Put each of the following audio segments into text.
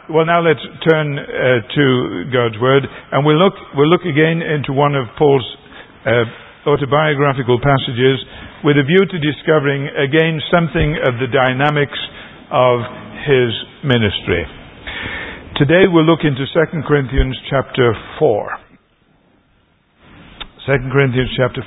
Well, now let's turn to God's Word, and we'll look again into one of Paul's autobiographical passages with a view to discovering again something of the dynamics of his ministry. Today we'll look into 2 Corinthians chapter 4. 2 Corinthians chapter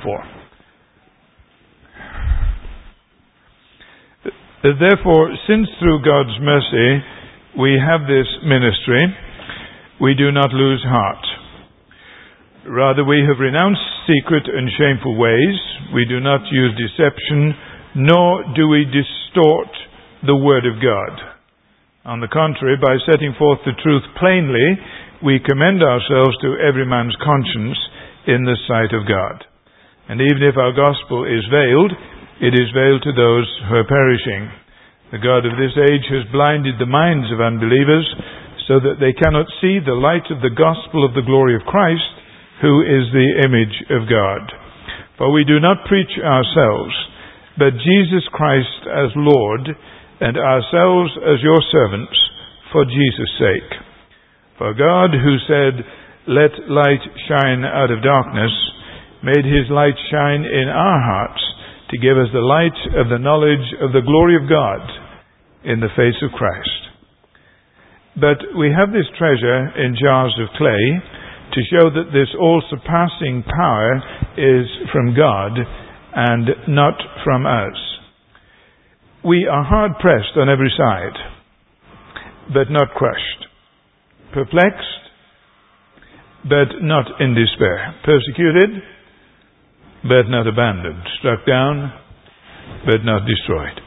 4. Therefore, since through God's mercy we have this ministry, we do not lose heart. Rather, we have renounced secret and shameful ways. We do not use deception, nor do we distort the word of God. On the contrary, by setting forth the truth plainly, we commend ourselves to every man's conscience in the sight of God. And even if our gospel is veiled, it is veiled to those who are perishing. The God of this age has blinded the minds of unbelievers so that they cannot see the light of the gospel of the glory of Christ, who is the image of God. For we do not preach ourselves, but Jesus Christ as Lord, and ourselves as your servants, for Jesus' sake. For God, who said, "Let light shine out of darkness," made his light shine in our hearts, to give us the light of the knowledge of the glory of God in the face of Christ. But we have this treasure in jars of clay to show that this all-surpassing power is from God and not from us. We are hard-pressed on every side, but not crushed. Perplexed, but not in despair. Persecuted, but not abandoned. Struck down, but not destroyed.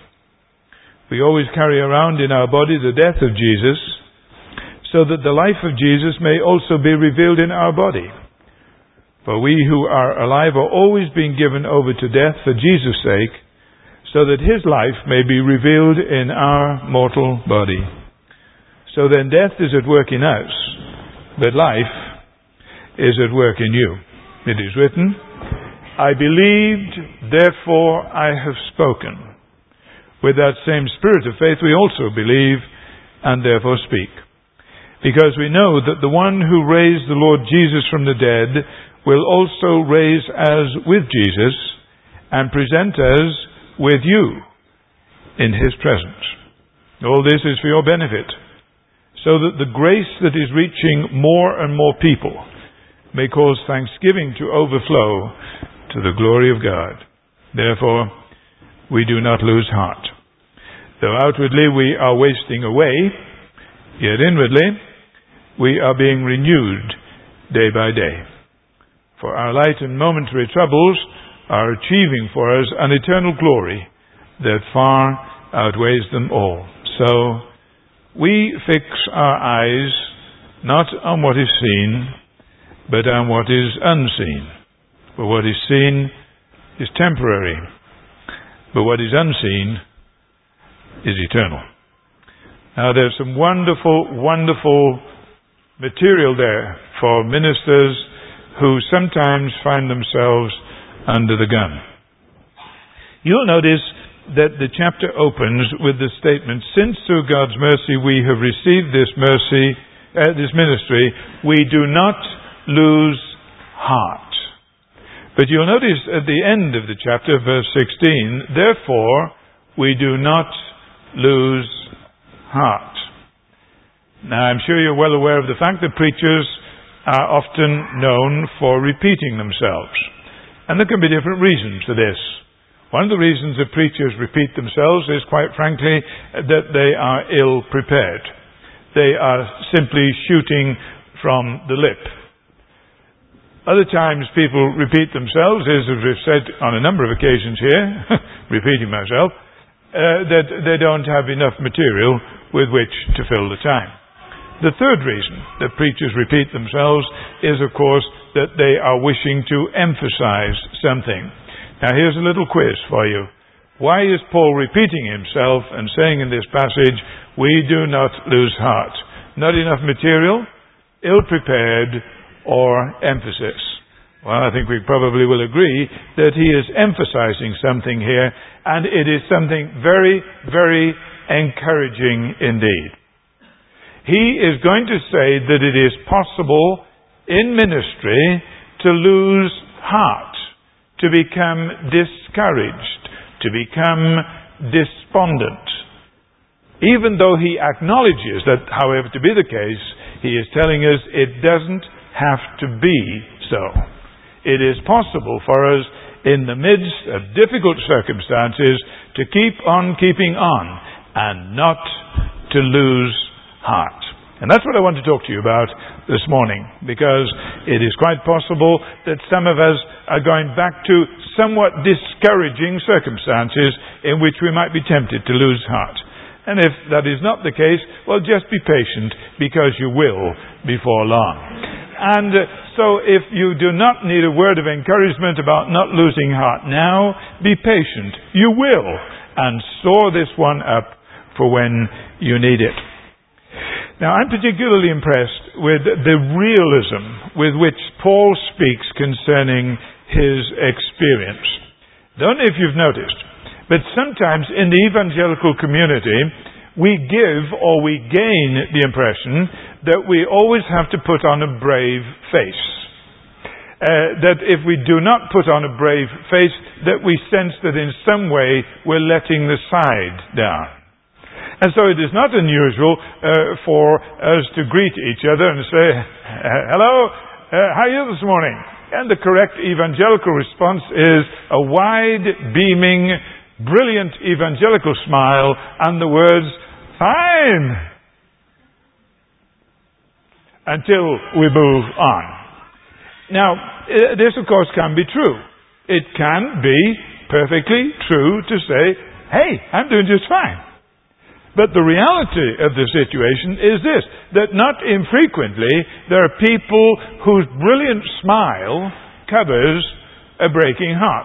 We always carry around in our body the death of Jesus, so that the life of Jesus may also be revealed in our body. For we who are alive are always being given over to death for Jesus' sake, so that his life may be revealed in our mortal body. So then death is at work in us, but life is at work in you. It is written, "I believed, therefore I have spoken." With that same spirit of faith we also believe, and therefore speak. Because we know that the one who raised the Lord Jesus from the dead will also raise us with Jesus and present us with you in his presence. All this is for your benefit, so that the grace that is reaching more and more people may cause thanksgiving to overflow to the glory of God. Therefore, we do not lose heart. Though outwardly we are wasting away, yet inwardly we are being renewed day by day. For our light and momentary troubles are achieving for us an eternal glory that far outweighs them all. So we fix our eyes not on what is seen, but on what is unseen. For what is seen is temporary, but what is unseen is eternal. Now there's some wonderful material there for ministers who sometimes find themselves under the gun. You'll notice that the chapter opens with the statement, "Since through God's mercy we have received this ministry, we do not lose heart." But you'll notice at the end of the chapter, verse 16, "Therefore we do not lose heart." Now I'm sure you're well aware of the fact that preachers are often known for repeating themselves. And there can be different reasons for this. One of the reasons that preachers repeat themselves is, quite frankly, that they are ill prepared. They are simply shooting from the lip. Other times people repeat themselves, as we've said on a number of occasions here, repeating myself, that they don't have enough material with which to fill the time. The third reason that preachers repeat themselves is, of course, that they are wishing to emphasize something. Now here's a little quiz for you. Why is Paul repeating himself and saying in this passage, "We do not lose heart"? Not enough material, ill-prepared, or emphasis? Well, I think we probably will agree that he is emphasizing something here, and it is something very, very encouraging indeed. He is going to say that it is possible in ministry to lose heart, to become discouraged, to become despondent. Even though he acknowledges that, however, to be the case, he is telling us it doesn't have to be so. It is possible for us in the midst of difficult circumstances to keep on keeping on and not to lose heart. And that's what I want to talk to you about this morning, because it is quite possible that some of us are going back to somewhat discouraging circumstances in which we might be tempted to lose heart. And if that is not the case, well, just be patient, because you will before long. And so if you do not need a word of encouragement about not losing heart now, be patient. You will. And store this one up for when you need it. Now, I'm particularly impressed with the realism with which Paul speaks concerning his experience. Don't know if you've noticed, but sometimes in the evangelical community, we give or we gain the impression that we always have to put on a brave face. That if we do not put on a brave face, that we sense that in some way we're letting the side down. And so it is not unusual for us to greet each other and say, hello, how are you this morning? And the correct evangelical response is a wide, beaming, brilliant evangelical smile and the words, fine, until we move on. Now, this of course can be true. It can be perfectly true to say, hey, I'm doing just fine. But the reality of the situation is this, that not infrequently there are people whose brilliant smile covers a breaking heart.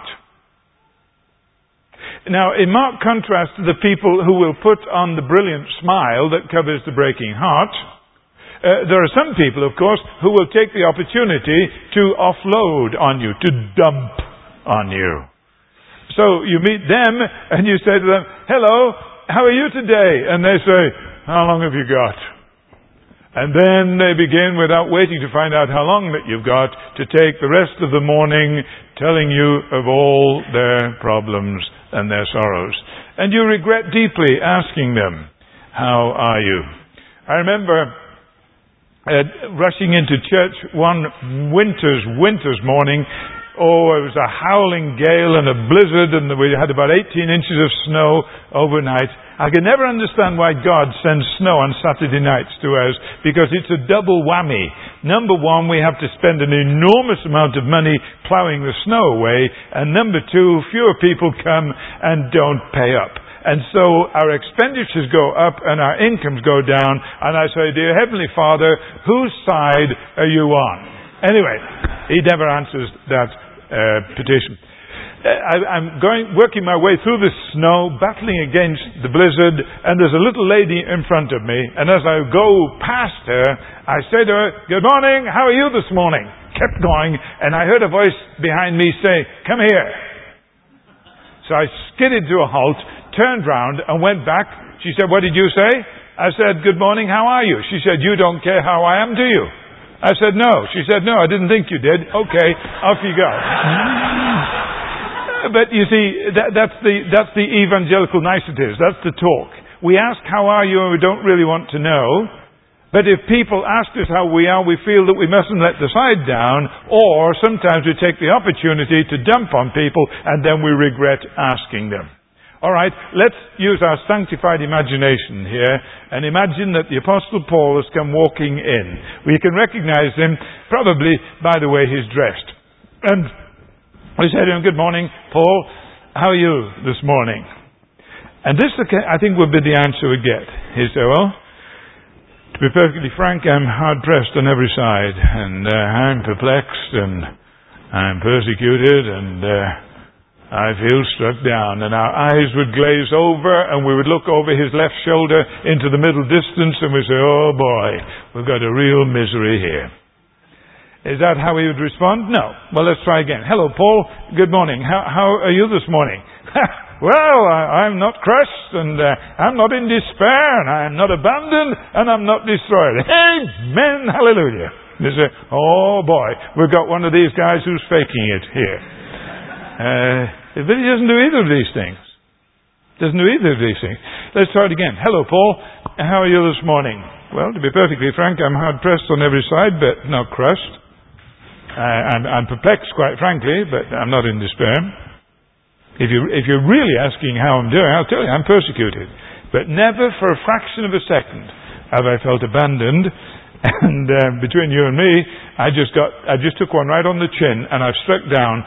Now, in marked contrast to the people who will put on the brilliant smile that covers the breaking heart, there are some people, of course, who will take the opportunity to offload on you, to dump on you. So you meet them and you say to them, hello, how are you today? And they say, how long have you got? And then they begin, without waiting to find out how long that you've got, to take the rest of the morning telling you of all their problems and their sorrows. And you regret deeply asking them, how are you? I remember rushing into church one winter's morning. Oh, it was a howling gale and a blizzard, and we had about 18 inches of snow overnight. I can never understand why God sends snow on Saturday nights to us, because it's a double whammy. Number one, we have to spend an enormous amount of money plowing the snow away, and number two, fewer people come and don't pay up. And so our expenditures go up and our incomes go down, and I say, dear Heavenly Father, whose side are you on? Anyway, he never answers that petition. I'm working my way through the snow, battling against the blizzard, and there's a little lady in front of me, and as I go past her, I say to her, good morning, how are you this morning? Kept going, and I heard a voice behind me say, come here. So I skidded to a halt, turned round, and went back. She said, what did you say? I said, good morning, how are you? She said, you don't care how I am, do you? I said, no. She said, no, I didn't think you did. Okay, off you go. But you see, that's the evangelical niceties. That's the talk. We ask, how are you, and we don't really want to know. But if people ask us how we are, we feel that we mustn't let the side down, or sometimes we take the opportunity to dump on people, and then we regret asking them. All right, let's use our sanctified imagination here and imagine that the Apostle Paul has come walking in. We can recognize him probably by the way he's dressed. And we say to him, good morning, Paul, how are you this morning? And this, I think, will be the answer we get. He said, well, to be perfectly frank, I'm hard-pressed on every side, and I'm perplexed, and I'm persecuted, and I feel struck down. And our eyes would glaze over, and we would look over his left shoulder into the middle distance, and we say, oh boy, we've got a real misery here. Is that how he would respond? No. Well, let's try again. Hello, Paul. Good morning. How are you this morning? I'm not crushed, and I'm not in despair, and I'm not abandoned, and I'm not destroyed. Amen, hallelujah. They say, oh boy, we've got one of these guys who's faking it here. But he doesn't do either of these things. Let's try it again. Hello, Paul. How are you this morning? Well, to be perfectly frank, I'm hard-pressed on every side, but not crushed. I'm perplexed, quite frankly, but I'm not in despair. If you're really asking how I'm doing, I'll tell you, I'm persecuted. But never for a fraction of a second have I felt abandoned. And between you and me, I just took one right on the chin, and I've struck down,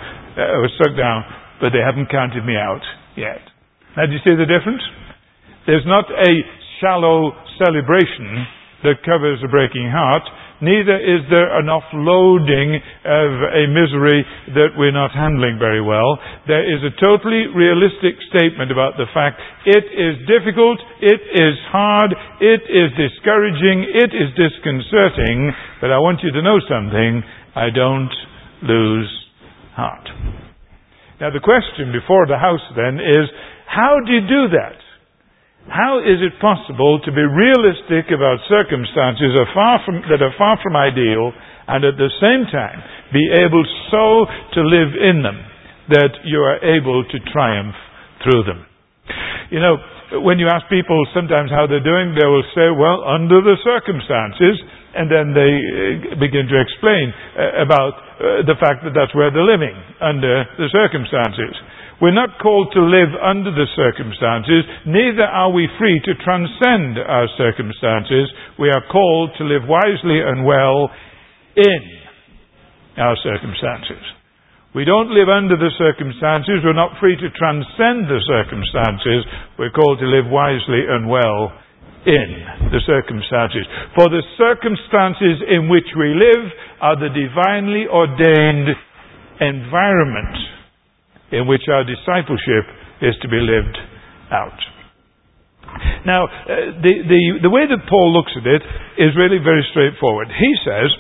but they haven't counted me out yet. Now, do you see the difference? There's not a shallow celebration that covers a breaking heart. Neither is there an offloading of a misery that we're not handling very well. There is a totally realistic statement about the fact it is difficult, it is hard, it is discouraging, it is disconcerting, but I want you to know something. I don't lose heart. Now the question before the house then is, how do you do that? How is it possible to be realistic about circumstances that are far from ideal, and at the same time be able so to live in them that you are able to triumph through them? You know, when you ask people sometimes how they're doing, they will say, well, under the circumstances, and then they begin to explain about the fact that that's where they're living, under the circumstances. We're not called to live under the circumstances, neither are we free to transcend our circumstances. We are called to live wisely and well in our circumstances. We don't live under the circumstances, we're not free to transcend the circumstances. We're called to live wisely and well in the circumstances. For the circumstances in which we live are the divinely ordained environment in which our discipleship is to be lived out. Now, the way that Paul looks at it is really very straightforward. He says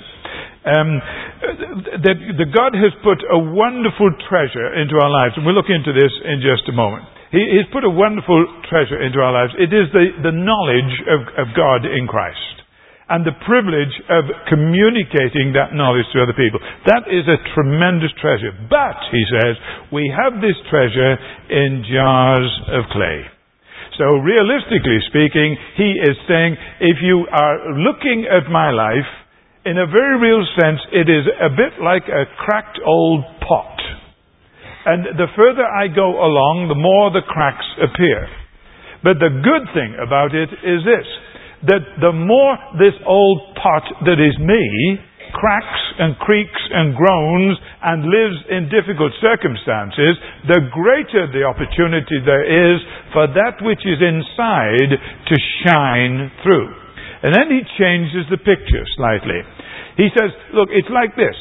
that God has put a wonderful treasure into our lives, and we'll look into this in just a moment. He's put a wonderful treasure into our lives. It is the knowledge of God in Christ, and the privilege of communicating that knowledge to other people. That is a tremendous treasure. But, he says, we have this treasure in jars of clay. So, realistically speaking, he is saying, if you are looking at my life, in a very real sense, it is a bit like a cracked old pot. And the further I go along, the more the cracks appear. But the good thing about it is this, that the more this old pot that is me cracks and creaks and groans and lives in difficult circumstances, the greater the opportunity there is for that which is inside to shine through. And then he changes the picture slightly. He says, look, it's like this.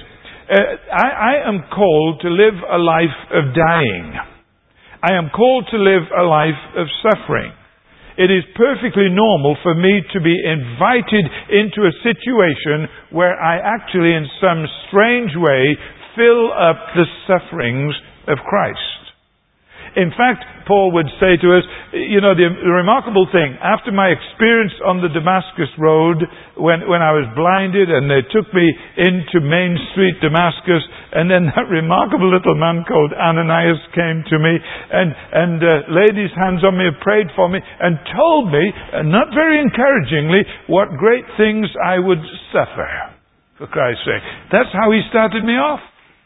I am called to live a life of dying. I am called to live a life of suffering. It is perfectly normal for me to be invited into a situation where I actually, in some strange way, fill up the sufferings of Christ. In fact, Paul would say to us, you know, the remarkable thing, after my experience on the Damascus Road, when I was blinded and they took me into Main Street, Damascus, and then that remarkable little man called Ananias came to me and laid his hands on me and prayed for me and told me, not very encouragingly, what great things I would suffer for Christ's sake. That's how he started me off.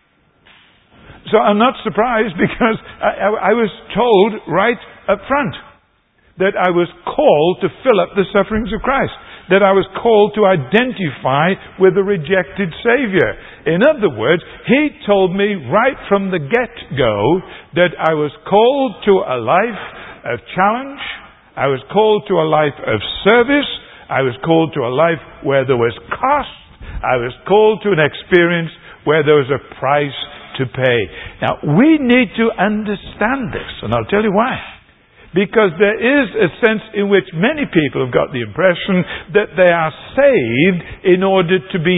So I'm not surprised, because I was told right up front that I was called to fill up the sufferings of Christ, that I was called to identify with the rejected Savior. In other words, he told me right from the get-go that I was called to a life of challenge, I was called to a life of service, I was called to a life where there was cost, I was called to an experience where there was a price to pay. Now, we need to understand this, and I'll tell you why. Because there is a sense in which many people have got the impression that they are saved in order to be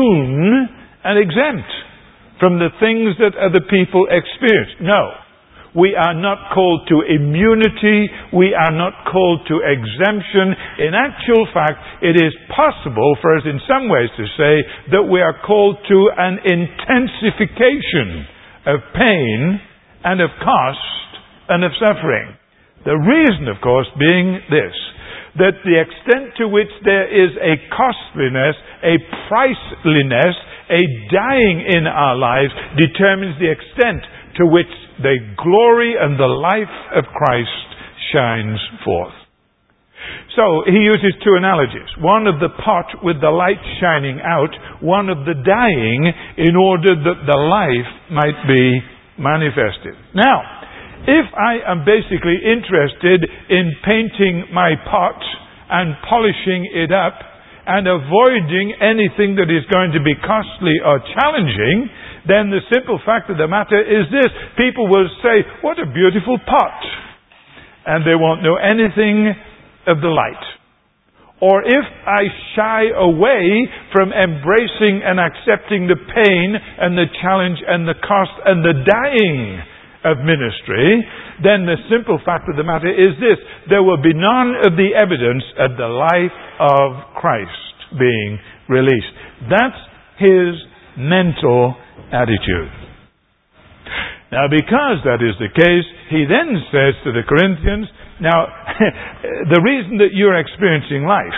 immune and exempt from the things that other people experience. No. We are not called to immunity. We are not called to exemption. In actual fact, it is possible for us in some ways to say that we are called to an intensification of pain and of cost and of suffering. The reason, of course, being this, that the extent to which there is a costliness, a priceliness, a dying in our lives determines the extent to which the glory and the life of Christ shines forth. So he uses two analogies. One of the pot with the light shining out, one of the dying in order that the life might be manifested. Now, if I am basically interested in painting my pot and polishing it up and avoiding anything that is going to be costly or challenging, then the simple fact of the matter is this. People will say, "What a beautiful pot." And they won't know anything of the light. Or if I shy away from embracing and accepting the pain and the challenge and the cost and the dying of ministry, then the simple fact of the matter is this. There will be none of the evidence of the life of Christ being released. That's his mental attitude. Now, because that is the case, he then says to the Corinthians, now, the reason that you're experiencing life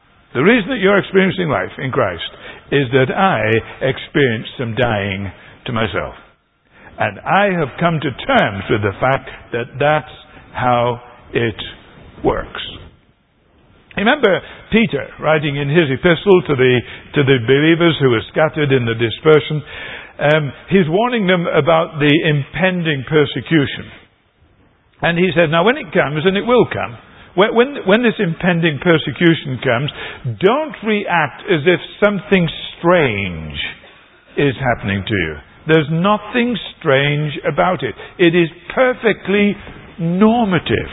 in Christ is that I experienced some dying to myself. And I have come to terms with the fact that that's how it works. Remember Peter writing in his epistle to the believers who were scattered in the dispersion. He's warning them about the impending persecution. And he said, now when it comes, and it will come, when this impending persecution comes, don't react as if something strange is happening to you. There's nothing strange about it. It is perfectly normative.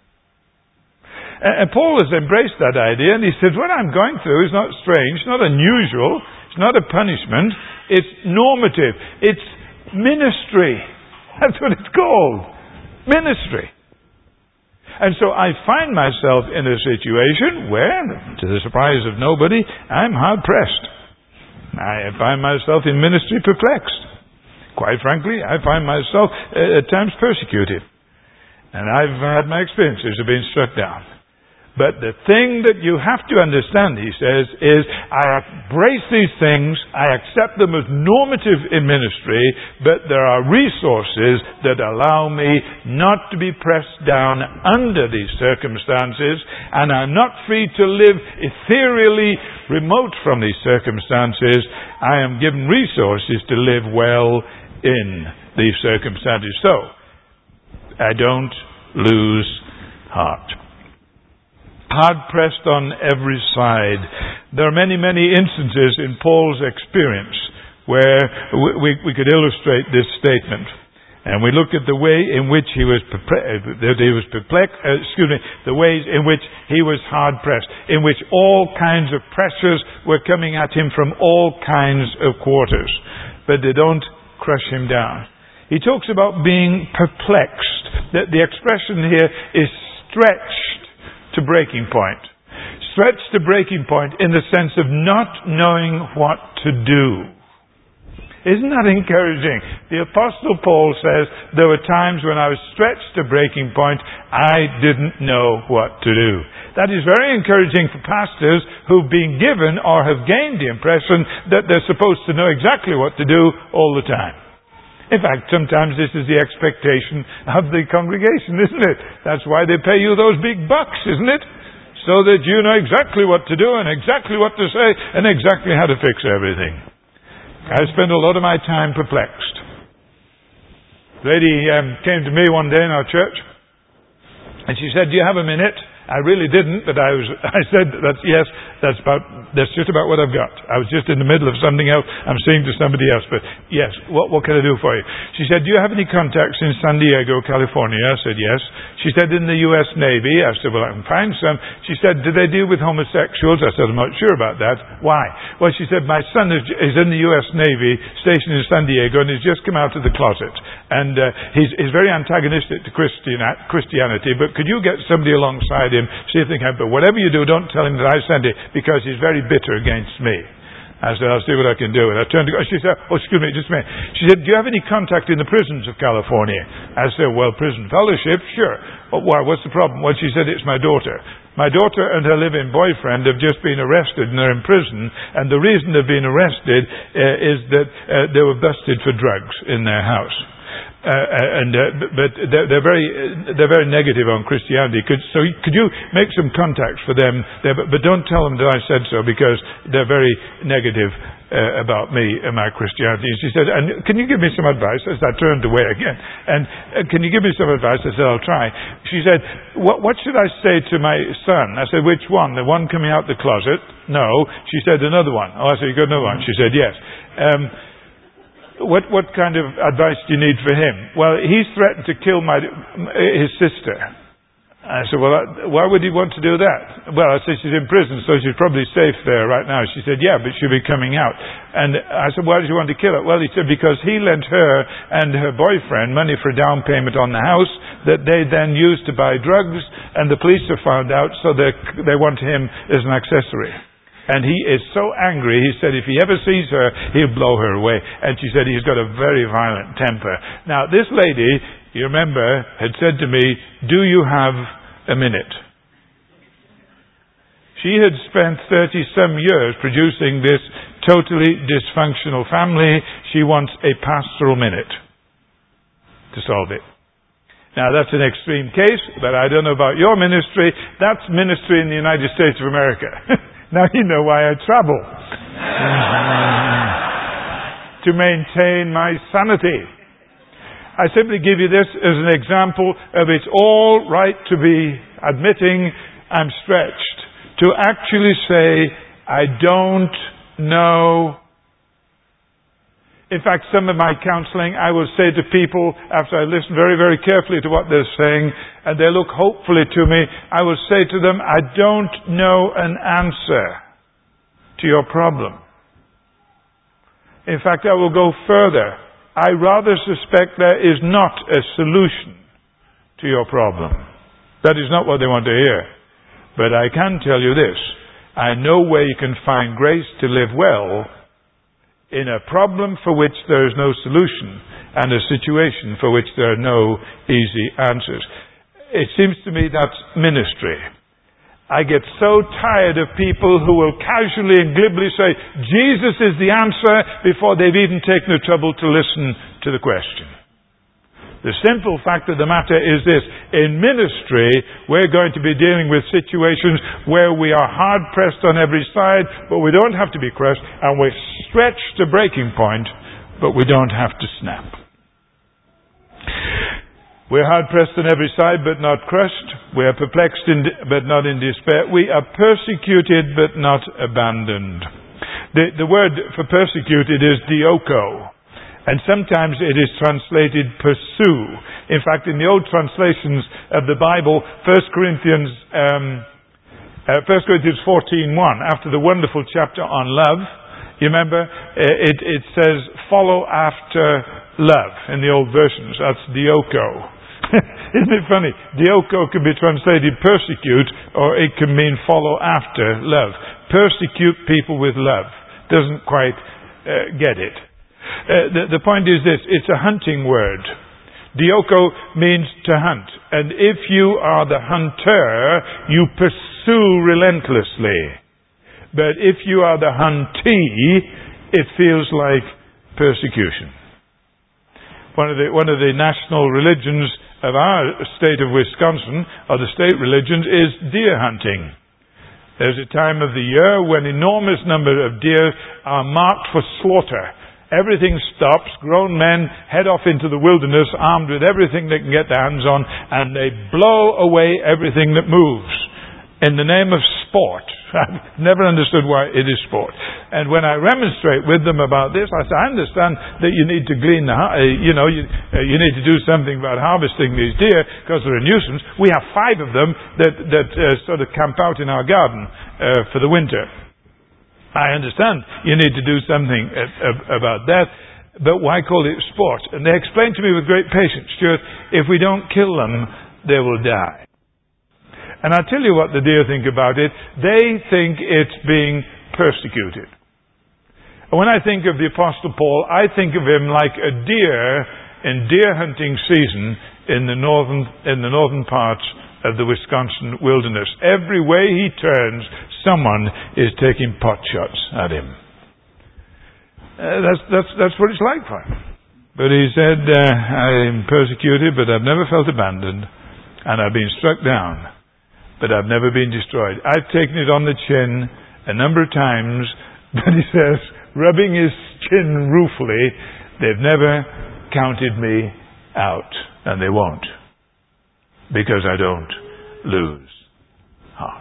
And Paul has embraced that idea, and he says, what I'm going through is not strange, not unusual, it's not a punishment, it's normative, it's ministry. That's what it's called. Ministry. And so I find myself in a situation where, to the surprise of nobody, I'm hard pressed. I find myself in ministry perplexed. Quite frankly, I find myself at times persecuted. And I've had my experiences of being struck down. But the thing that you have to understand, he says, is I embrace these things, I accept them as normative in ministry, but there are resources that allow me not to be pressed down under these circumstances, and I'm not free to live ethereally remote from these circumstances. I am given resources to live well in these circumstances. So, I don't lose heart. Hard-pressed on every side. There are many, many instances in Paul's experience where we could illustrate this statement. And we look at the way in which the ways in which he was hard-pressed, in which all kinds of pressures were coming at him from all kinds of quarters. But they don't crush him down. He talks about being perplexed. The expression here is stretched to breaking point. Stretched to breaking point in the sense of not knowing what to do. Isn't that encouraging? The Apostle Paul says, there were times when I was stretched to breaking point, I didn't know what to do. That is very encouraging for pastors who've been given or have gained the impression that they're supposed to know exactly what to do all the time. In fact, sometimes this is the expectation of the congregation, isn't it? That's why they pay you those big bucks, isn't it? So that you know exactly what to do and exactly what to say and exactly how to fix everything. I spend a lot of my time perplexed. A lady came to me one day in our church and she said, do you have a minute? I really didn't, but I said, yes, That's just about what I've got. I was just in the middle of something else. I'm saying to somebody else, but yes, what can I do for you? She said, do you have any contacts in San Diego, California? I said, yes. She said, in the U.S. Navy? I said, well, I can find some. She said, do they deal with homosexuals? I said, I'm not sure about that. Why? Well, she said, my son is in the U.S. Navy, stationed in San Diego, and he's just come out of the closet. And he's very antagonistic to Christianity, but could you get somebody alongside him, see if they can, but whatever you do, don't tell him that I sent it, because he's very bitter against me. I said, I'll see what I can do. And I turned to go. She said, oh, excuse me, just a minute. She said, do you have any contact in the prisons of California? I said, well, prison fellowship, sure. Well, why? What's the problem? Well, she said, it's my daughter. My daughter and her live-in boyfriend have just been arrested and they're in prison. And the reason they've been arrested is that they were busted for drugs in their house. But they're very negative on Christianity. Could you make some contacts for them there, but don't tell them that I said so, because they're very negative about me and my Christianity. And she said, and can you give me some advice? As I turned away again, and can you give me some advice? I said, I'll try. She said, what should I say to my son? I said, which one? The one coming out the closet? No. She said, another one. Oh, I said, you got another one? She said, yes. What kind of advice do you need for him? Well, he's threatened to kill his sister. I said, well, why would he want to do that? Well, I said, she's in prison, so she's probably safe there right now. She said, yeah, but she'll be coming out. And I said, why does he want to kill her? Well, he said, because he lent her and her boyfriend money for a down payment on the house that they then used to buy drugs, and the police have found out, so they want him as an accessory. And he is so angry, he said if he ever sees her, he'll blow her away. And she said he's got a very violent temper. Now, this lady, you remember, had said to me, do you have a minute? She had spent 30-some years producing this totally dysfunctional family. She wants a pastoral minute to solve it. Now, that's an extreme case, but I don't know about your ministry. That's ministry in the United States of America. Now you know why I travel. To maintain my sanity. I simply give you this as an example of it's all right to be admitting I'm stretched. To actually say, I don't know. In fact, some of my counseling, I will say to people, after I listen very, very carefully to what they're saying, and they look hopefully to me, I will say to them, I don't know an answer to your problem. In fact, I will go further. I rather suspect there is not a solution to your problem. That is not what they want to hear. But I can tell you this. I know where you can find grace to live well in a problem for which there is no solution and a situation for which there are no easy answers. It seems to me that's ministry. I get so tired of people who will casually and glibly say, Jesus is the answer, before they've even taken the trouble to listen to the question. The simple fact of the matter is this. In ministry, we're going to be dealing with situations where we are hard-pressed on every side, but we don't have to be crushed, and we're stretched to breaking point, but we don't have to snap. We're hard-pressed on every side, but not crushed. We are perplexed, but not in despair. We are persecuted, but not abandoned. The word for persecuted is dioko. And sometimes it is translated pursue. In fact, in the old translations of the Bible, 1 Corinthians 14:1, after the wonderful chapter on love, you remember, it says, follow after love in the old versions. That's dioko. Isn't it funny? Dioko can be translated persecute, or it can mean follow after love. Persecute people with love. Doesn't quite get it. The point is this, it's a hunting word. Dioko means to hunt. And if you are the hunter, you pursue relentlessly. But if you are the huntee, it feels like persecution. One of the national religions of our state of Wisconsin, or the state religions, is deer hunting. There's a time of the year when enormous number of deer are marked for slaughter. Everything stops. Grown men head off into the wilderness armed with everything they can get their hands on, and they blow away everything that moves in the name of sport. I've never understood why it is sport. And when I remonstrate with them about this, I say, I understand that you need to glean you need to do something about harvesting these deer because they're a nuisance. We have 5 of them that sort of camp out in our garden for the winter. I understand you need to do something about that, but why call it sport? And they explained to me with great patience, Stuart, if we don't kill them, they will die. And I'll tell you what the deer think about it. They think it's being persecuted. And when I think of the Apostle Paul, I think of him like a deer in deer hunting season in the northern parts of the Wisconsin wilderness. Every way he turns, someone is taking pot shots at him. That's what it's like for him. But he said, I'm persecuted, but I've never felt abandoned. And I've been struck down, but I've never been destroyed. I've taken it on the chin a number of times, but he says, rubbing his chin ruefully, they've never counted me out, and they won't, because I don't lose heart.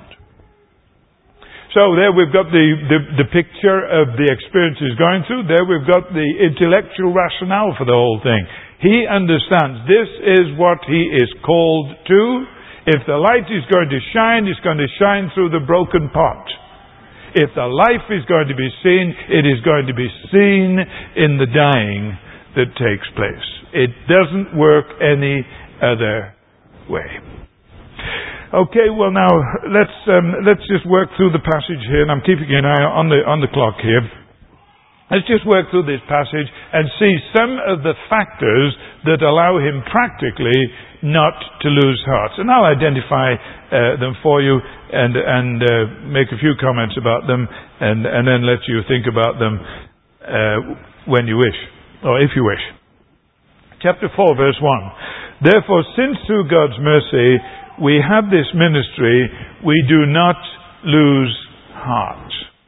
So there we've got the picture of the experience he's going through. There we've got the intellectual rationale for the whole thing. He understands this is what he is called to. If the light is going to shine, it's going to shine through the broken pot. If the life is going to be seen, it is going to be seen in the dying that takes place. It doesn't work any other way. Okay, well now let's just work through the passage here, and I'm keeping an eye on the clock here. Let's just work through this passage and see some of the factors that allow him practically not to lose heart. And I'll identify them for you and make a few comments about them, and then let you think about them when you wish, or if you wish. Chapter 4, verse 1. Therefore, since through God's mercy we have this ministry, we do not lose heart.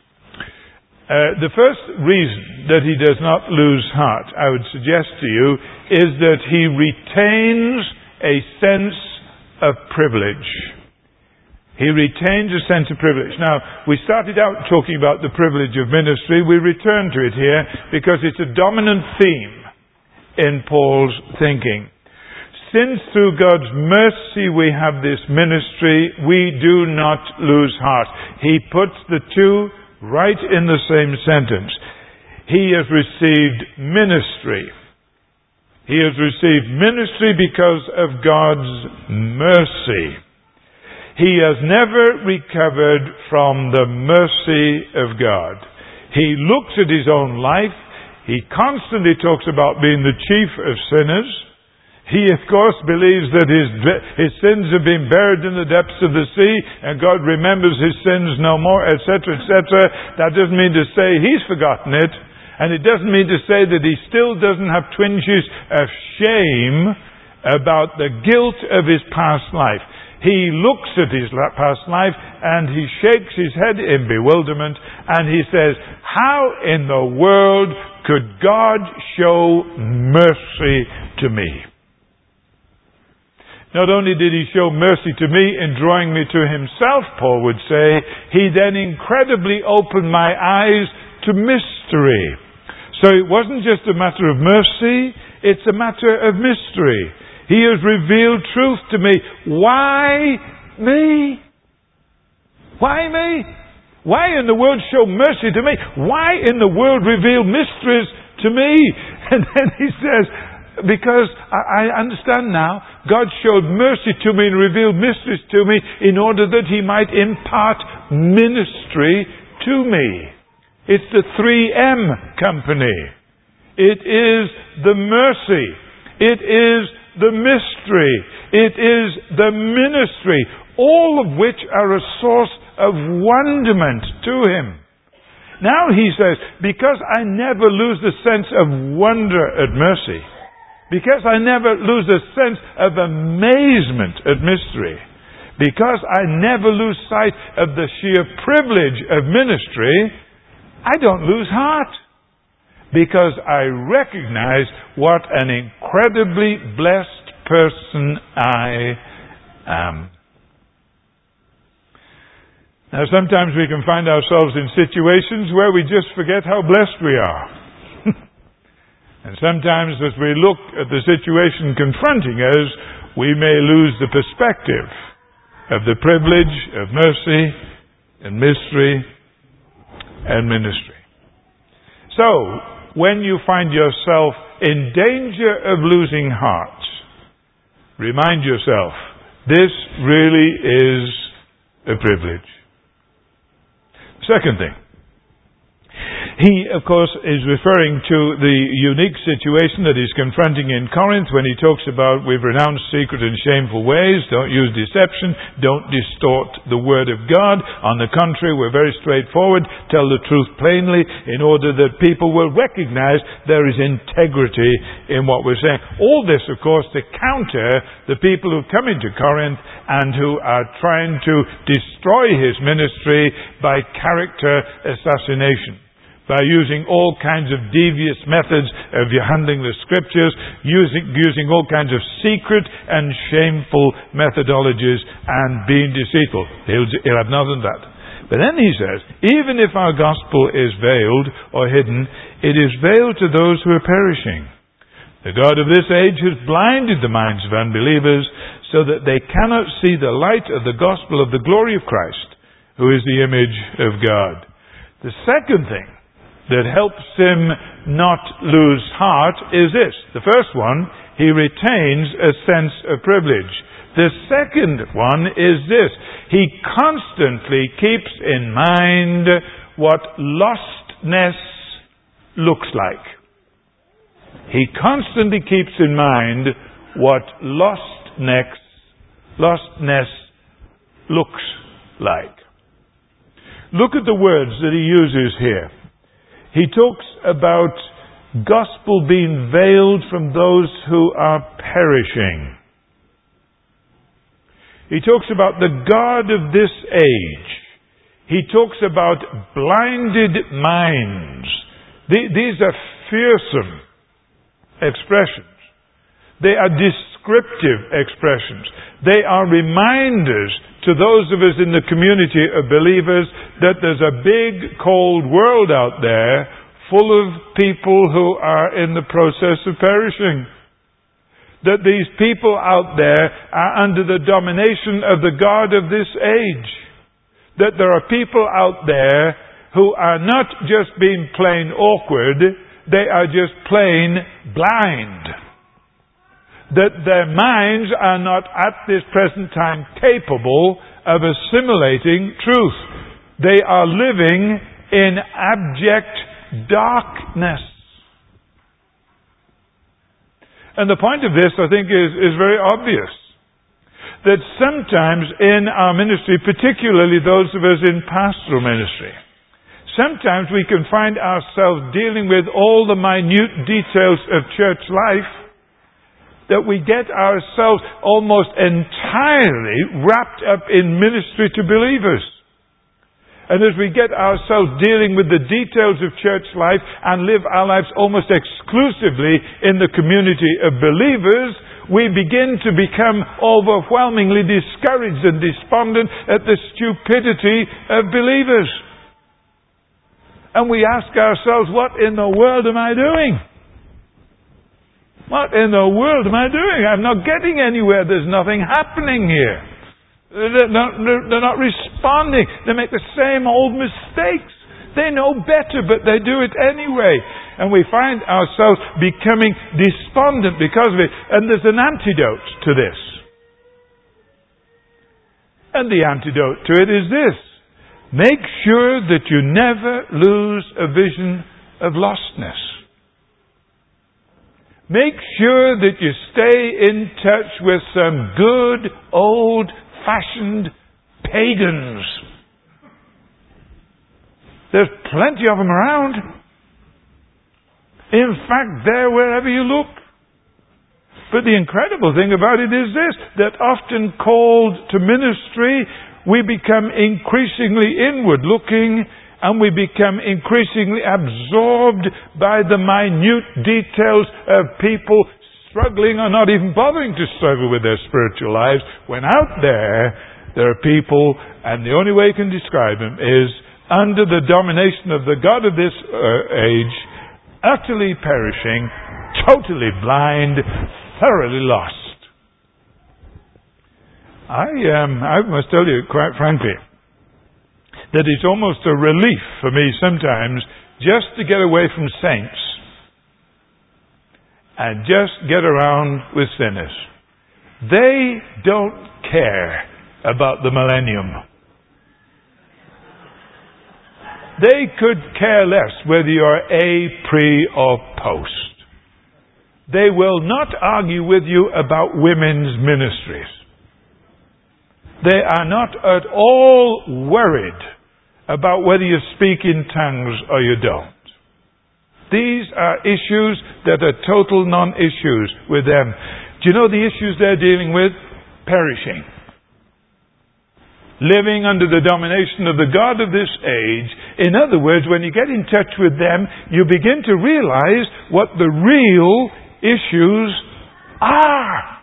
The first reason that he does not lose heart, I would suggest to you, is that he retains a sense of privilege. He retains a sense of privilege. Now, we started out talking about the privilege of ministry. We return to it here because it's a dominant theme in Paul's thinking. Since through God's mercy we have this ministry, we do not lose heart. He puts the two right in the same sentence. He has received ministry. He has received ministry because of God's mercy. He has never recovered from the mercy of God. He looks at his own life. He constantly talks about being the chief of sinners. He, of course, believes that his sins have been buried in the depths of the sea, and God remembers his sins no more, etc., etc. That doesn't mean to say he's forgotten it, and it doesn't mean to say that he still doesn't have twinges of shame about the guilt of his past life. He looks at his past life, and he shakes his head in bewilderment, and he says, how in the world could God show mercy to me? Not only did he show mercy to me in drawing me to himself, Paul would say, he then incredibly opened my eyes to mystery. So it wasn't just a matter of mercy, it's a matter of mystery. He has revealed truth to me. Why me? Why me? Why in the world show mercy to me? Why in the world reveal mysteries to me? And then he says, because I understand now, God showed mercy to me and revealed mysteries to me in order that he might impart ministry to me. It's the 3M company. It is the mercy. It is the mystery. It is the ministry. All of which are a source of wonderment to him. Now he says, because I never lose the sense of wonder at mercy, because I never lose a sense of amazement at mystery, because I never lose sight of the sheer privilege of ministry, I don't lose heart. Because I recognize what an incredibly blessed person I am. Now, sometimes we can find ourselves in situations where we just forget how blessed we are. And sometimes as we look at the situation confronting us, we may lose the perspective of the privilege of mercy and mystery and ministry. So, when you find yourself in danger of losing heart, remind yourself, this really is a privilege. Second thing, he, of course, is referring to the unique situation that he's confronting in Corinth when he talks about we've renounced secret and shameful ways, don't use deception, don't distort the word of God. On the contrary, we're very straightforward, tell the truth plainly in order that people will recognize there is integrity in what we're saying. All this, of course, to counter the people who come into Corinth and who are trying to destroy his ministry by character assassination, by using all kinds of devious methods of handling the scriptures, using all kinds of secret and shameful methodologies and being deceitful. He'll have none of that. But then he says, even if our gospel is veiled or hidden, it is veiled to those who are perishing. The God of this age has blinded the minds of unbelievers so that they cannot see the light of the gospel of the glory of Christ, who is the image of God. The second thing that helps him not lose heart is this. The first one, he retains a sense of privilege. The second one is this. He constantly keeps in mind what lostness looks like. He constantly keeps in mind what lostness looks like. Look at the words that he uses here. He talks about gospel being veiled from those who are perishing. He talks about the God of this age. He talks about blinded minds. These are fearsome expressions. They are descriptive expressions. They are reminders to those of us in the community of believers that there's a big, cold world out there full of people who are in the process of perishing. That these people out there are under the domination of the God of this age. That there are people out there who are not just being plain awkward, they are just plain blind. That their minds are not at this present time capable of assimilating truth. They are living in abject darkness. And the point of this, I think, is very obvious. That sometimes in our ministry, particularly those of us in pastoral ministry, sometimes we can find ourselves dealing with all the minute details of church life, that we get ourselves almost entirely wrapped up in ministry to believers. And as we get ourselves dealing with the details of church life and live our lives almost exclusively in the community of believers, we begin to become overwhelmingly discouraged and despondent at the stupidity of believers. And we ask ourselves, what in the world am I doing? What in the world am I doing? I'm not getting anywhere. There's nothing happening here. They're not responding. They make the same old mistakes. They know better, but they do it anyway. And we find ourselves becoming despondent because of it. And there's an antidote to this. And the antidote to it is this. Make sure that you never lose a vision of lostness. Make sure that you stay in touch with some good, old-fashioned pagans. There's plenty of them around. In fact, they're wherever you look. But the incredible thing about it is this, that often called to ministry, we become increasingly inward-looking, and we become increasingly absorbed by the minute details of people struggling or not even bothering to struggle with their spiritual lives, when out there There are people, and the only way you can describe them is under the domination of the God of this age, utterly perishing, totally blind, thoroughly lost. I must tell you, quite frankly, that it's almost a relief for me sometimes just to get away from saints and just get around with sinners. They don't care about the millennium. They could care less whether you're A, pre, or post. They will not argue with you about women's ministries. They are not at all worried about whether you speak in tongues or you don't. These are issues that are total non-issues with them. Do you know the issues they're dealing with? Perishing. Living under the domination of the God of this age. In other words, when you get in touch with them, you begin to realize what the real issues are.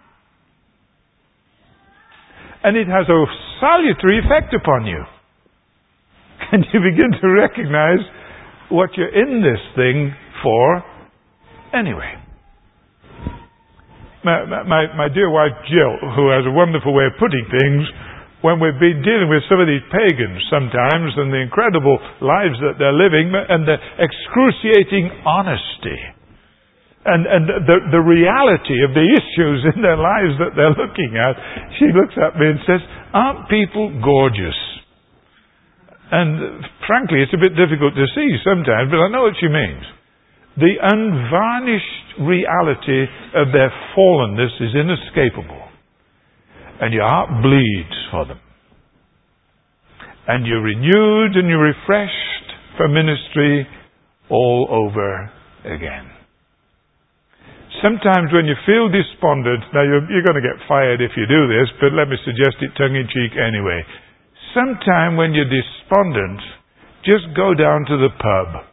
And it has a salutary effect upon you. And you begin to recognize what you're in this thing for anyway. My dear wife Jill, who has a wonderful way of putting things, when we've been dealing with some of these pagans sometimes and the incredible lives that they're living and the excruciating honesty and the reality of the issues in their lives that they're looking at, she looks at me and says, "Aren't people gorgeous?" And frankly, it's a bit difficult to see sometimes, but I know what she means. The unvarnished reality of their fallenness is inescapable. And your heart bleeds for them. And you're renewed and you're refreshed for ministry all over again. Sometimes when you feel despondent, now you're going to get fired if you do this, but let me suggest it tongue-in-cheek anyway. Sometime when you're despondent, just go down to the pub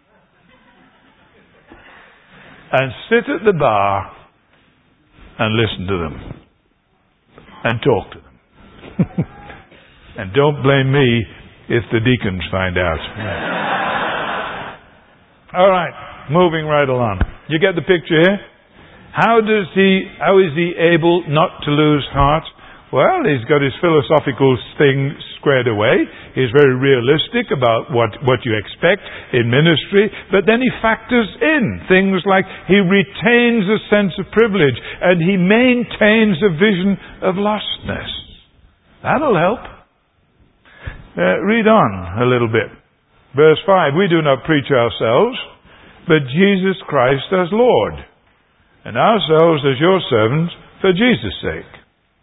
and sit at the bar and listen to them and talk to them. And don't blame me if the deacons find out. All right, moving right along. You get the picture here? How is he able not to lose heart? Well, he's got his philosophical thing squared away. He's very realistic about what you expect in ministry. But then he factors in things like he retains a sense of privilege and he maintains a vision of lostness. That'll help. Read on a little bit. Verse 5, we do not preach ourselves, but Jesus Christ as Lord, and ourselves as your servants for Jesus' sake.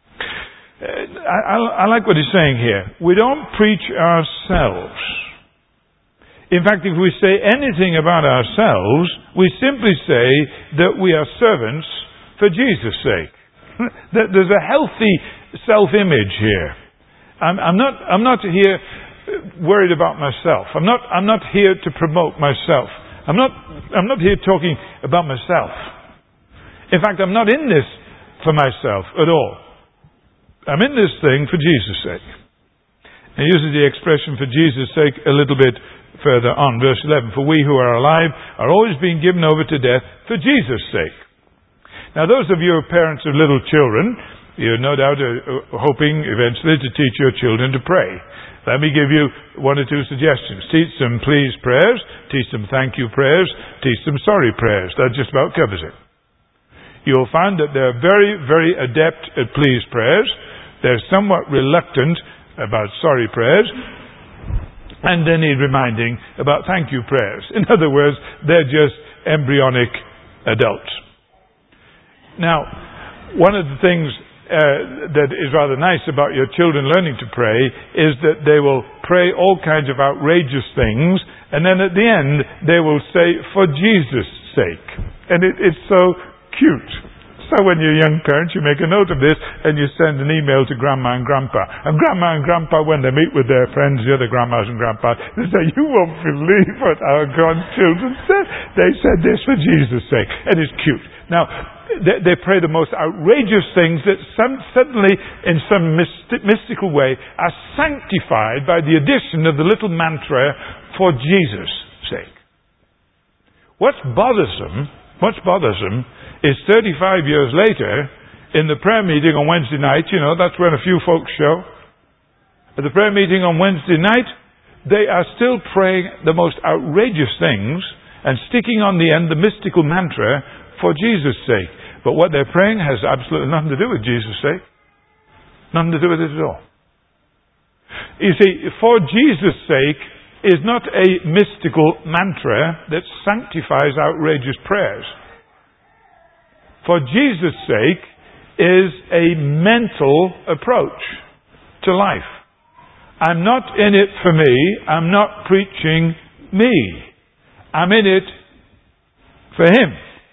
I like what he's saying here. We don't preach ourselves. In fact, if we say anything about ourselves, we simply say that we are servants for Jesus' sake. There's a healthy self-image here. I'm not here worried about myself. I'm not here to promote myself. I'm not here talking about myself. In fact, I'm not in this for myself at all. I'm in this thing for Jesus' sake. He uses the expression for Jesus' sake a little bit further on, verse 11. For we who are alive are always being given over to death for Jesus' sake. Now those of you who are parents of little children, you're no doubt hoping eventually to teach your children to pray. Let me give you one or two suggestions. Teach them please prayers, teach them thank you prayers, teach them sorry prayers. That just about covers it. You'll find that they're very, very adept at please prayers. They're somewhat reluctant about sorry prayers, and they need reminding about thank you prayers. In other words, they're just embryonic adults. Now, one of the things that is rather nice about your children learning to pray is that they will pray all kinds of outrageous things, and then at the end they will say, for Jesus' sake. And it's so cute. So when you're young parents, you make a note of this and you send an email to Grandma and Grandpa. And Grandma and Grandpa, when they meet with their friends, the other grandmas and grandpas, they say, you won't believe what our grandchildren said. They said this for Jesus' sake. And it's cute. Now, they pray the most outrageous things that suddenly, in some mystical way, are sanctified by the addition of the little mantra, for Jesus' sake. What's bothersome is 35 years later, in the prayer meeting on Wednesday night, that's when a few folks show. At the prayer meeting on Wednesday night, they are still praying the most outrageous things and sticking on the end the mystical mantra, for Jesus' sake. But what they're praying has absolutely nothing to do with Jesus' sake. Nothing to do with it at all. You see, for Jesus' sake is not a mystical mantra that sanctifies outrageous prayers. For Jesus' sake is a mental approach to life. I'm not in it for me. I'm not preaching me. I'm in it for Him.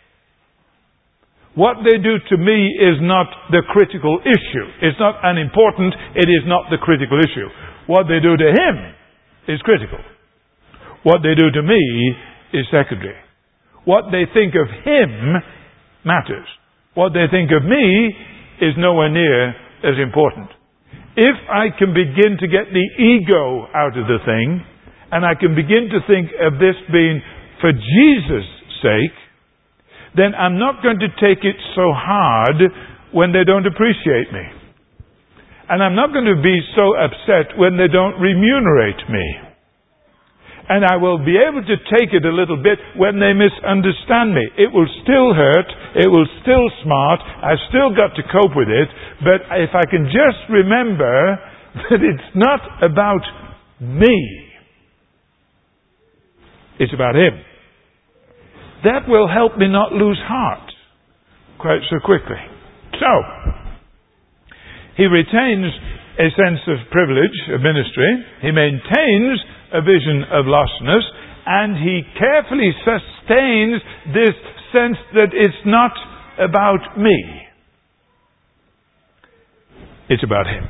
What they do to me is not the critical issue. It's not unimportant. It is not the critical issue. What they do to Him is critical. What they do to me is secondary. What they think of Him matters. What they think of me is nowhere near as important. If I can begin to get the ego out of the thing, and I can begin to think of this being for Jesus' sake, then I'm not going to take it so hard when they don't appreciate me. And I'm not going to be so upset when they don't remunerate me. And I will be able to take it a little bit when they misunderstand me. It will still hurt. It will still smart. I've still got to cope with it. But if I can just remember that it's not about me. It's about Him. That will help me not lose heart quite so quickly. So, he retains a sense of privilege of ministry. He maintains a vision of lostness, and he carefully sustains this sense that it's not about me. It's about Him.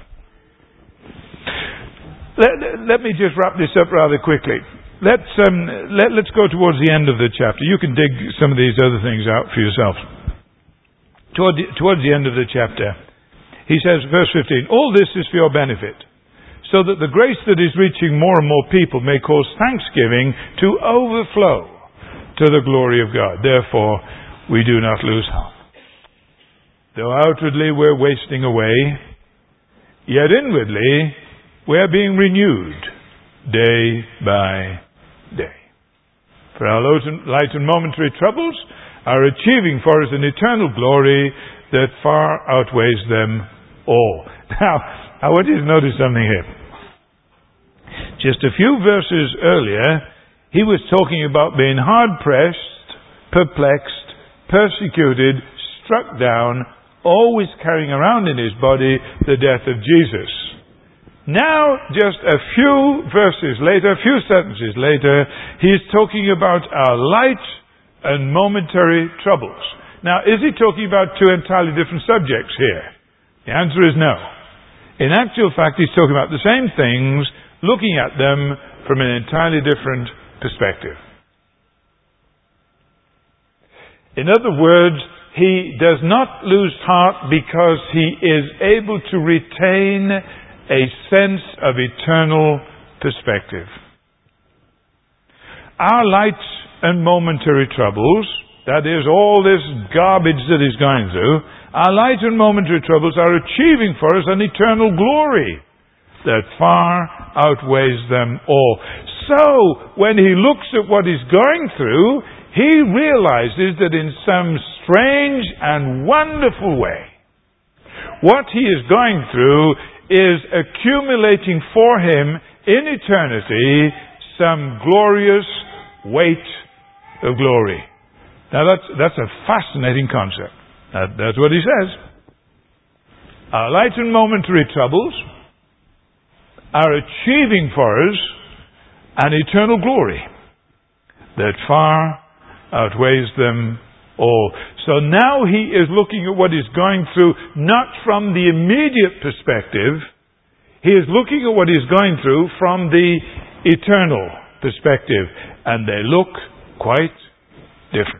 Let me just wrap this up rather quickly. Let's go towards the end of the chapter. You can dig some of these other things out for yourself. Towards the end of the chapter, he says, verse 15, all this is for your benefit, so that the grace that is reaching more and more people may cause thanksgiving to overflow to the glory of God. Therefore, we do not lose heart. Though outwardly we're wasting away, yet inwardly we're being renewed day by day. For our light and momentary troubles are achieving for us an eternal glory that far outweighs them all. Now, I want you to notice something here. Just a few verses earlier, he was talking about being hard-pressed, perplexed, persecuted, struck down, always carrying around in his body the death of Jesus. Now, just a few verses later, a few sentences later, he is talking about our light and momentary troubles. Now, is he talking about two entirely different subjects here? The answer is no. In actual fact, he's talking about the same things, looking at them from an entirely different perspective. In other words, he does not lose heart because he is able to retain a sense of eternal perspective. Our light and momentary troubles, that is, all this garbage that he's going through, our light and momentary troubles are achieving for us an eternal glory that far outweighs them all. So, when he looks at what he's going through, he realizes that in some strange and wonderful way, what he is going through is accumulating for him in eternity some glorious weight of glory. Now that's a fascinating concept. That's what he says. Our light and momentary troubles are achieving for us an eternal glory that far outweighs them all. So now he is looking at what he's going through, not from the immediate perspective. He is looking at what he's going through from the eternal perspective. And they look quite different.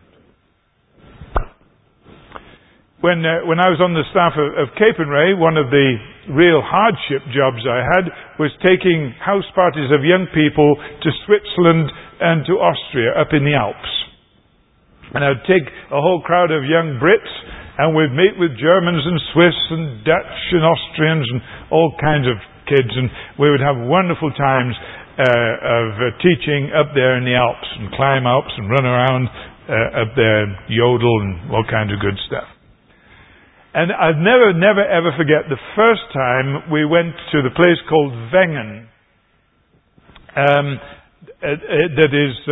When I was on the staff of Capernwray, one of the real hardship jobs I had was taking house parties of young people to Switzerland and to Austria up in the Alps. And I'd take a whole crowd of young Brits and we'd meet with Germans and Swiss and Dutch and Austrians and all kinds of kids, and we would have wonderful times of teaching up there in the Alps, and climb Alps and run around up there and yodel and all kinds of good stuff. And I'd never ever forget the first time we went to the place called Wengen. That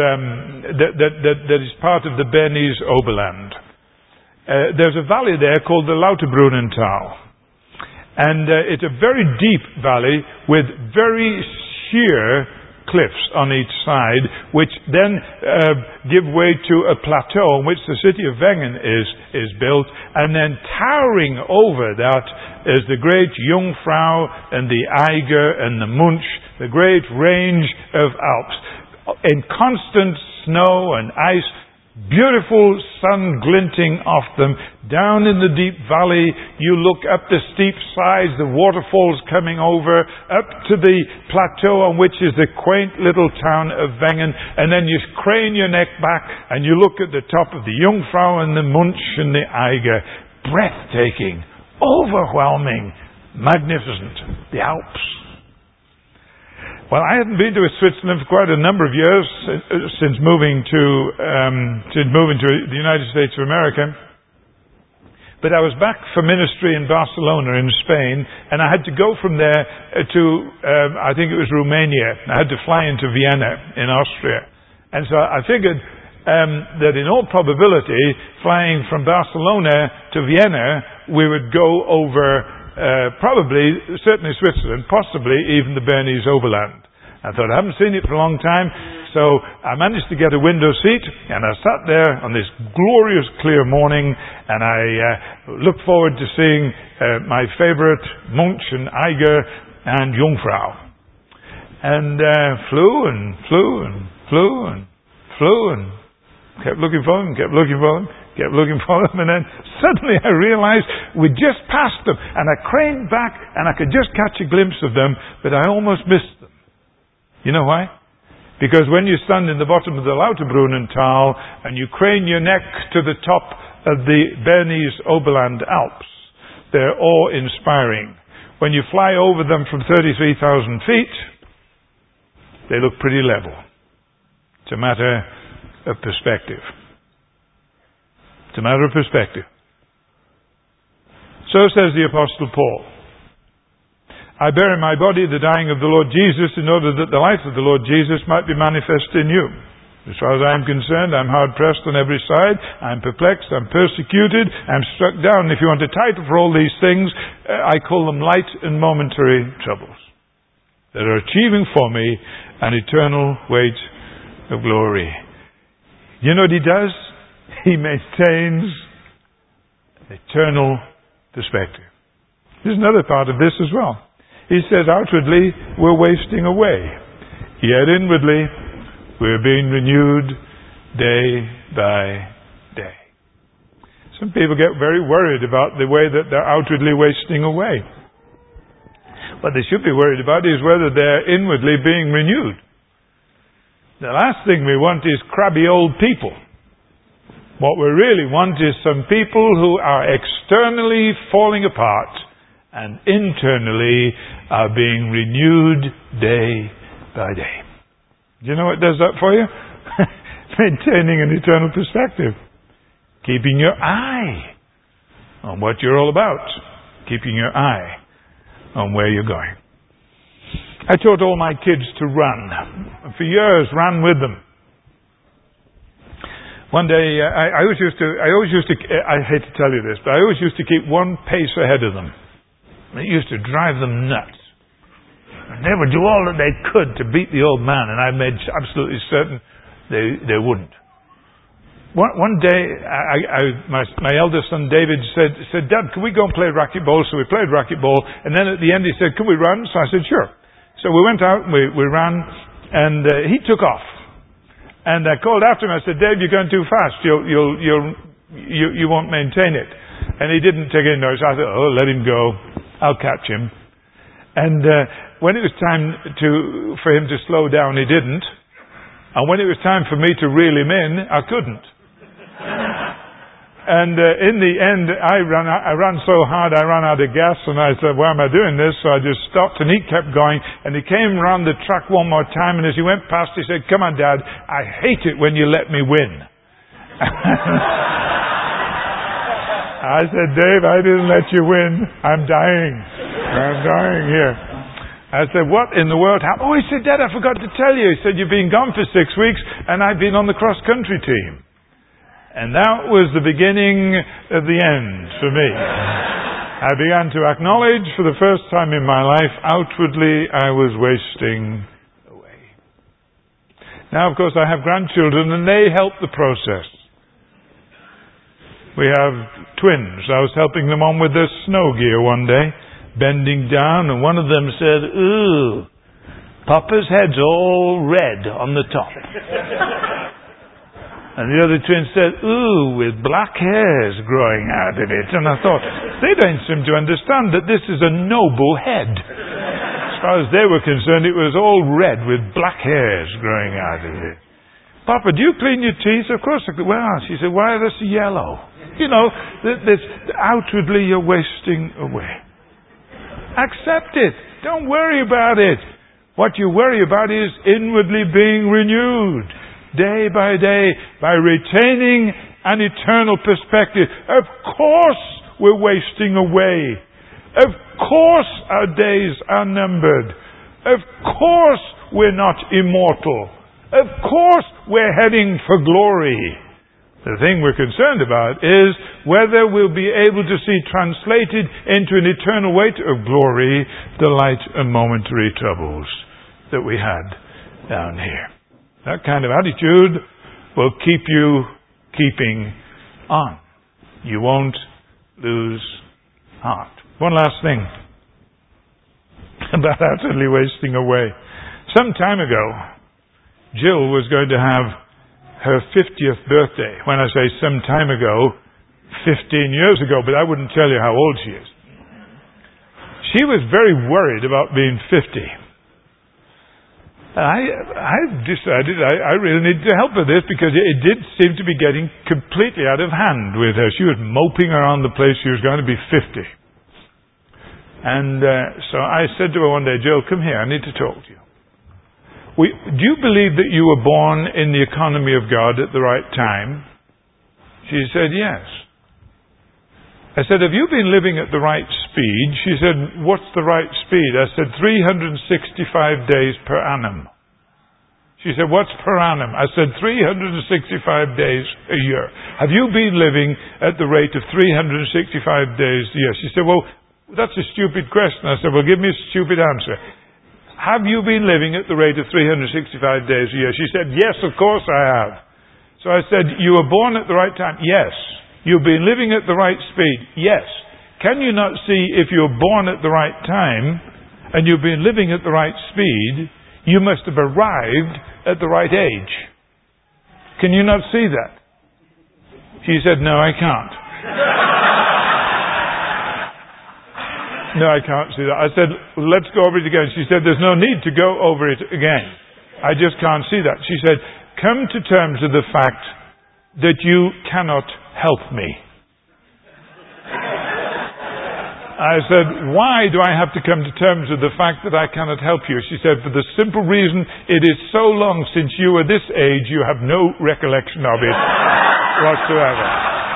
is part of the Bernese Oberland. There's a valley there called the Lauterbrunnental. And it's a very deep valley with very sheer cliffs on each side, which then give way to a plateau on which the city of Wengen is built, and then towering over that is the great Jungfrau and the Eiger and the Munch, the great range of Alps, in constant snow and ice, beautiful sun glinting off them. Down in the deep valley, you look up the steep sides, the waterfalls coming over, up to the plateau on which is the quaint little town of Wengen, and then you crane your neck back and you look at the top of the Jungfrau and the Munch and the Eiger. Breathtaking, overwhelming, magnificent. The Alps. Well, I hadn't been to Switzerland for quite a number of years since moving to the United States of America. But I was back for ministry in Barcelona in Spain, and I had to go from there to, I think it was Romania. I had to fly into Vienna in Austria. And so I figured that in all probability, flying from Barcelona to Vienna, we would go over certainly Switzerland, possibly even the Bernese Oberland. I thought, I haven't seen it for a long time, so I managed to get a window seat, and I sat there on this glorious clear morning, and I looked forward to seeing my favorite Munch and Eiger and Jungfrau. And flew and kept looking for them, kept looking for them, and then suddenly I realized we'd just passed them, and I craned back and I could just catch a glimpse of them, but I almost missed them. You know why? Because when you stand in the bottom of the Lauterbrunnental and you crane your neck to the top of the Bernese Oberland Alps, they're awe-inspiring. When you fly over them from 33,000 feet, they look pretty level. It's a matter of perspective. It's a matter of perspective. So says the Apostle Paul. I bear in my body the dying of the Lord Jesus, in order that the life of the Lord Jesus might be manifest in you. As far as I am concerned, I'm hard pressed on every side. I'm perplexed. I'm persecuted. I'm struck down. If you want a title for all these things, I call them light and momentary troubles that are achieving for me an eternal weight of glory. You know what he does? He maintains eternal perspective. There's another part of this as well. He says, outwardly, we're wasting away. Yet inwardly, we're being renewed day by day. Some people get very worried about the way that they're outwardly wasting away. What they should be worried about is whether they're inwardly being renewed. The last thing we want is crabby old people. What we really want is some people who are externally falling apart and internally are being renewed day by day. Do you know what does that for you? Maintaining an eternal perspective. Keeping your eye on what you're all about. Keeping your eye on where you're going. I taught all my kids to run. For years, ran with them. One day, I always used to, I hate to tell you this, but I always used to keep one pace ahead of them. It used to drive them nuts. And they would do all that they could to beat the old man, and I made absolutely certain they wouldn't. One day, my eldest son David said, Dad, can we go and play racquetball? So we played racquetball, and then at the end he said, can we run? So I said, sure. So we went out and we ran, and he took off. And I called after him. I said, Dave, you're going too fast. You won't maintain it. And he didn't take any notice. I thought, oh, let him go. I'll catch him. And when it was time for him to slow down, he didn't. And when it was time for me to reel him in, I couldn't. And in the end, I ran so hard, I ran out of gas, and I said, why am I doing this? So I just stopped, and he kept going, and he came round the track one more time, and as he went past, he said, come on, Dad, I hate it when you let me win. I said, Dave, I didn't let you win. I'm dying here. I said, what in the world happened? Oh, he said, Dad, I forgot to tell you. He said, you've been gone for 6 weeks, and I've been on the cross-country team. And that was the beginning of the end for me. I began to acknowledge for the first time in my life, outwardly, I was wasting away. Now, of course, I have grandchildren, and they help the process. We have twins. I was helping them on with their snow gear one day, bending down, and one of them said, ooh, Papa's head's all red on the top. And the other twin said, ooh, with black hairs growing out of it. And I thought, they don't seem to understand that this is a noble head. As far as they were concerned, it was all red with black hairs growing out of it. Papa, do you clean your teeth? Of course I do. Well, she said, why are they so yellow? You know, outwardly you're wasting away. Accept it. Don't worry about it. What you worry about is inwardly being renewed. Day by day, by retaining an eternal perspective. Of course we're wasting away. Of course our days are numbered. Of course we're not immortal. Of course we're heading for glory. The thing we're concerned about is whether we'll be able to see translated into an eternal weight of glory the light and momentary troubles that we had down here. That kind of attitude will keep you keeping on. You won't lose heart. One last thing about utterly wasting away. Some time ago, Jill was going to have her 50th birthday. When I say some time ago, 15 years ago, but I wouldn't tell you how old she is. She was very worried about being 50. I decided I really needed to help with this because it did seem to be getting completely out of hand with her. She was moping around the place. She was going to be 50. And so I said to her one day, Jill, come here. I need to talk to you. Do you believe that you were born in the economy of God at the right time? She said, yes. I said, have you been living at the right speed? She said, what's the right speed? I said, 365 days per annum. She said, what's per annum? I said, 365 days a year. Have you been living at the rate of 365 days a year? She said, well, that's a stupid question. I said, well, give me a stupid answer. Have you been living at the rate of 365 days a year? She said, yes, of course I have. So I said, you were born at the right time? Yes. You've been living at the right speed? Yes. Can you not see if you're born at the right time and you've been living at the right speed, you must have arrived at the right age? Can you not see that? She said, no, I can't. No, I can't see that. I said, let's go over it again. She said, there's no need to go over it again. I just can't see that. She said, come to terms with the fact that you cannot help me. I said, why do I have to come to terms with the fact that I cannot help you? She said, for the simple reason it is so long since you were this age, you have no recollection of it whatsoever.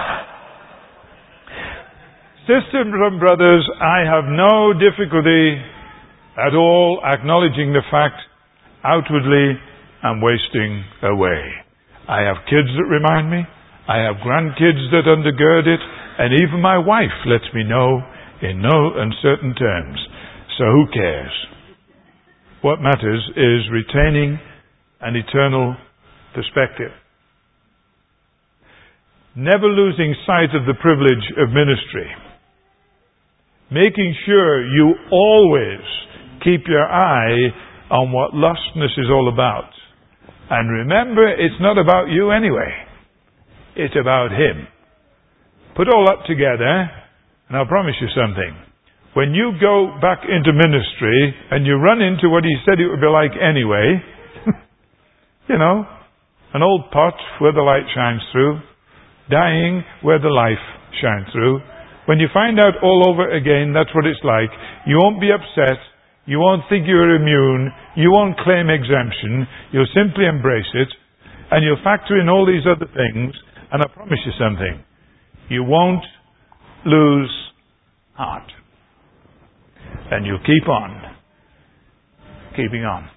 Sisters and brothers, I have no difficulty at all acknowledging the fact outwardly I'm wasting away. I have kids that remind me. I have grandkids that undergird it, and even my wife lets me know in no uncertain terms. So who cares? What matters is retaining an eternal perspective. Never losing sight of the privilege of ministry. Making sure you always keep your eye on what lostness is all about. And remember, it's not about you anyway. It's about Him. Put all that together, and I'll promise you something. When you go back into ministry, and you run into what He said it would be like anyway, you know, an old pot where the light shines through, dying where the life shines through. When you find out all over again that's what it's like, you won't be upset, you won't think you're immune, you won't claim exemption, you'll simply embrace it, and you'll factor in all these other things, and I promise you something, you won't lose heart. And you'll keep on keeping on.